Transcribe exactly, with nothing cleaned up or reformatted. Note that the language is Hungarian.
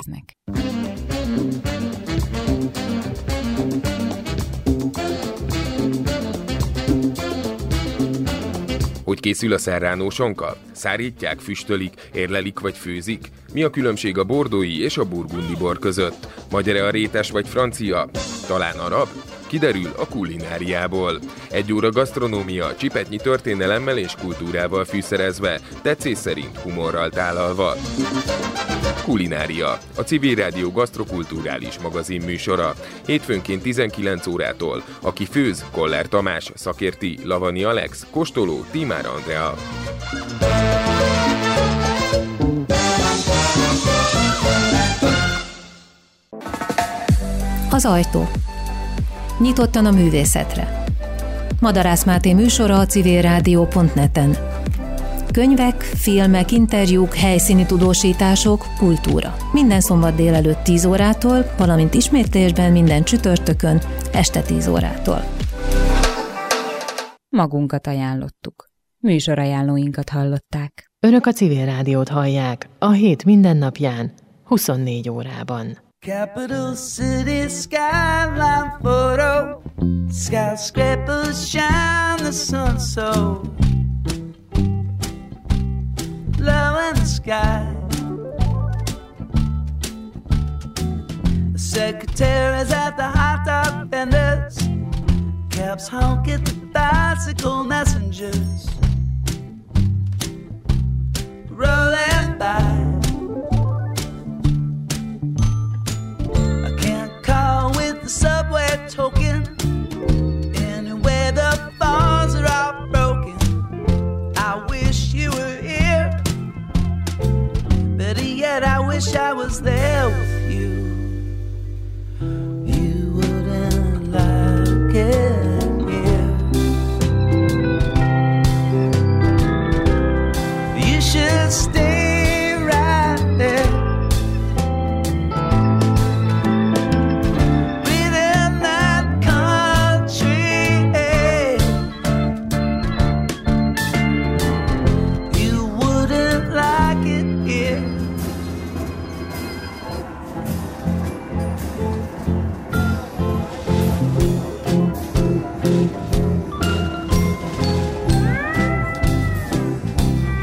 néznek. Hogy készül a serrano sonka? Szárítják, füstölik, érlelik vagy főzik? Mi a különbség a bordói és a burgundi bor között? Magyar-e a rétes vagy francia? Talán arab? Kiderül a kulináriából. Egy óra gasztronómia, csipetnyi történelemmel és kultúrával fűszerezve, tetszés szerint humorral tálalva. Kulinária, a Civil Rádió gasztrokulturális magazin műsora. Hétfőnként tizenkilenc órától. Aki főz, Koller Tamás, szakérti, Lavani Alex, kóstoló, Tímár Andrea. Az ajtó. Nyitottan a művészetre. Madarász Máté műsora a civilrádió pont net-en. Könyvek, filmek, interjúk, helyszíni tudósítások, kultúra. Minden szombat délelőtt tíz órától, valamint ismétlésben minden csütörtökön este tíz órától. Magunkat ajánlottuk. Műsorajánlóinkat hallották. Önök a Civil Rádiót hallják a hét minden napján, huszonnégy órában. Capital city skyline photo. Skyscrapers shine the sun so low in the sky. The secretaries at the hot dog vendors, cabs honk at the bicycle messengers rolling by. The subway token, anyway the phones are all broken. I wish you were here, better yet I wish I was there with you.